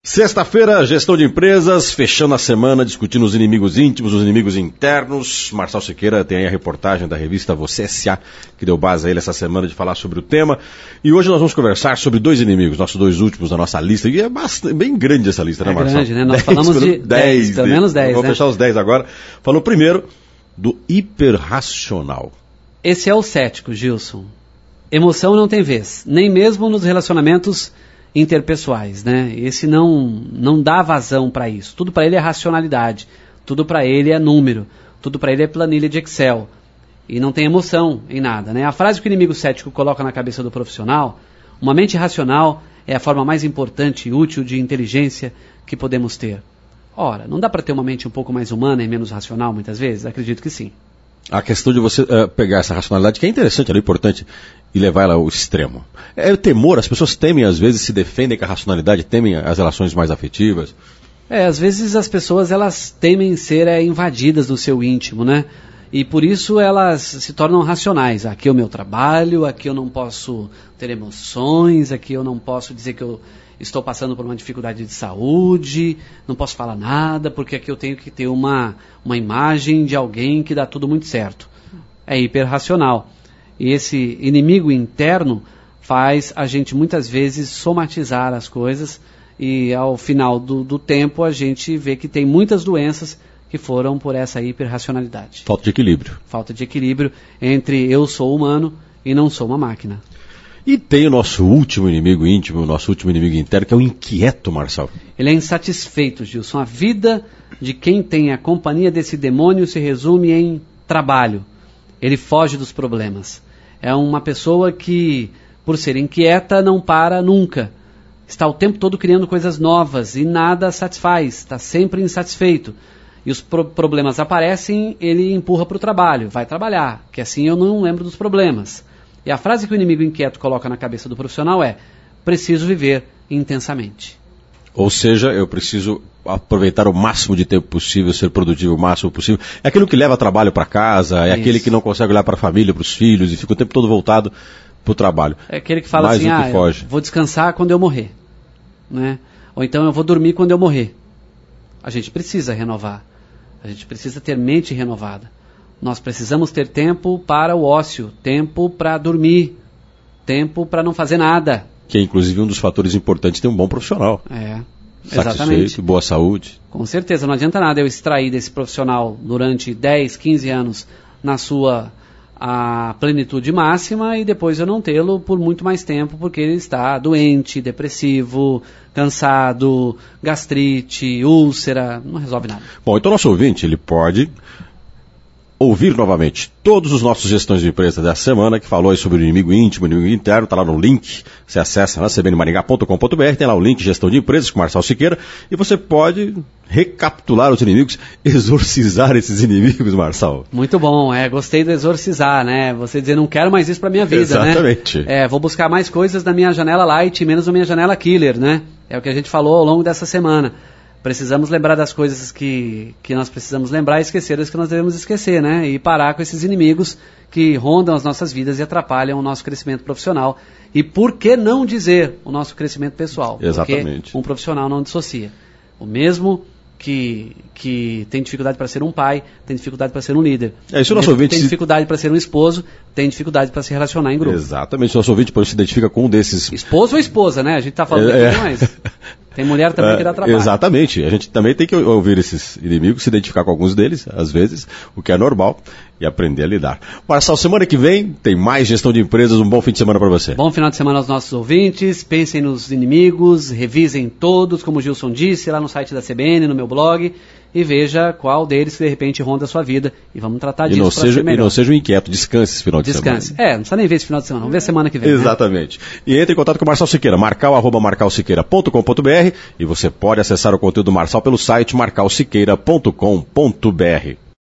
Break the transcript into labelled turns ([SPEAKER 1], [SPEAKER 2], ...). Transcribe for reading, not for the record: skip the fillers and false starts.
[SPEAKER 1] Sexta-feira, gestão de empresas, fechando a semana, discutindo os inimigos íntimos, os inimigos internos. Marçal Siqueira tem aí a reportagem da revista Você S.A., que deu base a ele essa semana de falar sobre o tema. E hoje nós vamos conversar sobre dois inimigos, nossos dois últimos da nossa lista. E é bem grande essa lista, né, Marçal?
[SPEAKER 2] É grande, né? Nós falamos de 10, pelo menos 10,
[SPEAKER 1] Vamos fechar os 10 agora. Falou primeiro do hiperracional.
[SPEAKER 2] Esse é o cético, Gilson. Emoção não tem vez, nem mesmo nos relacionamentos interpessoais, né? Esse não dá vazão para isso. Tudo para ele é racionalidade, tudo para ele é número, tudo para ele é planilha de Excel. E não tem emoção em nada, né? A frase que o inimigo cético coloca na cabeça do profissional: uma mente racional é a forma mais importante e útil de inteligência que podemos ter. Ora, não dá para ter uma mente um pouco mais humana e menos racional muitas vezes? Acredito que sim.
[SPEAKER 1] A questão de você pegar essa racionalidade, que é interessante, é importante, e levar ela ao extremo. É o temor, as pessoas temem, às vezes, se defendem com a racionalidade, temem as relações mais afetivas.
[SPEAKER 2] Às vezes as pessoas, elas temem ser invadidas do seu íntimo, né? E por isso elas se tornam racionais. Aqui é o meu trabalho, aqui eu não posso ter emoções, aqui eu não posso dizer que eu estou passando por uma dificuldade de saúde, não posso falar nada, porque aqui eu tenho que ter uma imagem de alguém que dá tudo muito certo. É hiperracional. E esse inimigo interno faz a gente muitas vezes somatizar as coisas e ao final do tempo a gente vê que tem muitas doenças que foram por essa hiperracionalidade.
[SPEAKER 1] Falta de equilíbrio.
[SPEAKER 2] Falta de equilíbrio entre eu sou humano e não sou uma máquina.
[SPEAKER 1] E tem o nosso último inimigo íntimo, o nosso último inimigo interno, que é o inquieto, Marçal.
[SPEAKER 2] Ele é insatisfeito, Gilson. A vida de quem tem a companhia desse demônio se resume em trabalho. Ele foge dos problemas. É uma pessoa que, por ser inquieta, não para nunca. Está o tempo todo criando coisas novas e nada satisfaz. Está sempre insatisfeito. E os problemas aparecem, ele empurra para o trabalho. Vai trabalhar, que assim eu não lembro dos problemas. E a frase que o inimigo inquieto coloca na cabeça do profissional é: preciso viver intensamente.
[SPEAKER 1] Ou seja, eu preciso aproveitar o máximo de tempo possível, ser produtivo o máximo possível. É aquilo que leva trabalho para casa, é aquele que não consegue olhar para a família, para os filhos, e fica o tempo todo voltado para o trabalho.
[SPEAKER 2] É aquele que fala mais assim, eu vou descansar quando eu morrer, né? Ou então eu vou dormir quando eu morrer. A gente precisa renovar, a gente precisa ter mente renovada. Nós precisamos ter tempo para o ócio, tempo para dormir, tempo para não fazer nada. Que é inclusive um dos fatores importantes de ter um bom profissional. Exatamente. Boa saúde. Com certeza, não adianta nada eu extrair desse profissional durante 10, 15 anos na sua plenitude máxima e depois eu não tê-lo por muito mais tempo porque ele está doente, depressivo, cansado, gastrite, úlcera, não resolve nada. Bom, então nosso ouvinte, ele pode ouvir novamente todos os nossos gestões de empresa dessa semana, que falou aí sobre o inimigo íntimo, o inimigo interno, está lá no link, você acessa na cbnmaringá.com.br, tem lá o link Gestão de Empresas com Marçal Siqueira, e você pode recapitular os inimigos, exorcizar esses inimigos, Marçal. Muito bom, gostei do exorcizar, né? Você dizer, não quero mais isso para minha vida, exatamente, né? Vou buscar mais coisas na minha janela light, menos na minha janela killer, né? É o que a gente falou ao longo dessa semana. Precisamos lembrar das coisas que nós precisamos lembrar e esquecer das que nós devemos esquecer, né? E parar com esses inimigos que rondam as nossas vidas e atrapalham o nosso crescimento profissional. E por que não dizer o nosso crescimento pessoal? Exatamente. Porque um profissional não dissocia. O mesmo que tem dificuldade para ser um pai, tem dificuldade para ser um líder. Isso o nosso ouvinte tem dificuldade para ser um esposo, tem dificuldade para se relacionar em grupo. Exatamente, o nosso ouvinte se identifica com um desses. Esposo ou esposa, né? A gente está falando aqui mais. Tem mulher também que dá trabalho. Exatamente, a gente também tem que ouvir esses inimigos, se identificar com alguns deles, às vezes, o que é normal, e aprender a lidar. Marçal, semana que vem tem mais Gestão de Empresas, um bom fim de semana para você. Bom final de semana aos nossos ouvintes, pensem nos inimigos, revisem todos, como o Gilson disse, lá no site da CBN, no meu blog, e veja qual deles que de repente ronda a sua vida, e vamos tratar disso para ser melhor. E não seja um inquieto, descanse esse final de semana. Descanse, não precisa nem ver esse final de semana, vamos ver semana que vem. Exatamente. Né? E entre em contato com o Marçal Siqueira, marcal@marcalsiqueira.com.br, e você pode acessar o conteúdo do Marçal pelo site marcalsiqueira.com.br.